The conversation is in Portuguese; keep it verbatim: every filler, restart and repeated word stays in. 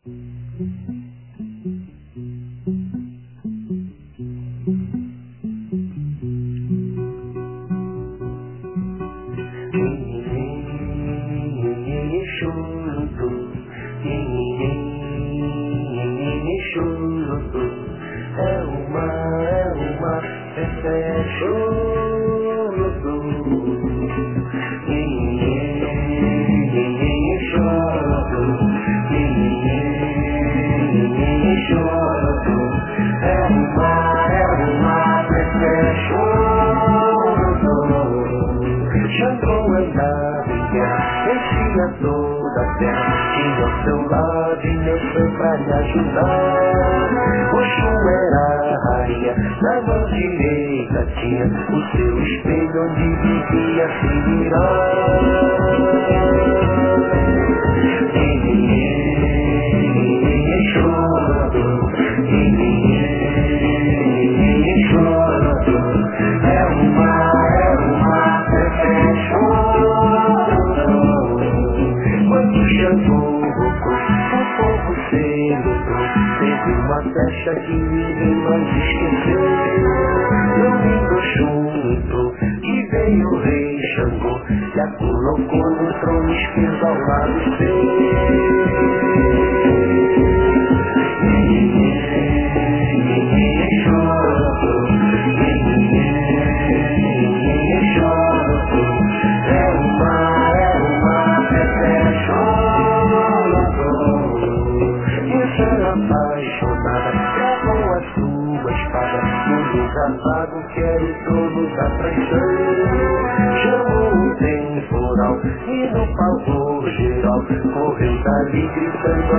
É uma, é uma, essa é choro. Ninguém choro, ninguém choro. É uma, é uma, essa é choro. Xangô andava, enchia toda a terra, tinha ao seu lado e meu sangue pra me ajudar. Oxum era a rainha, na mão direita tinha o seu espelho onde vivia se mirar. Ninguém chorando, ninguém chorando. É uma, é uma, é chorando. Quando chegou o povo se lutou, teve uma festa que ninguém mais esqueceu. Meu lindo junto, que veio o rei Xangô, e a colocou no trono esquerdo ao lado seu. Ninguém chorou, ninguém chorou. É uma, é uma, é chorou. Você era apaixonada, travou a sua espada no lugar vago que era o trono da traição. Chamou o temporal e no pavor geral correu dali gritando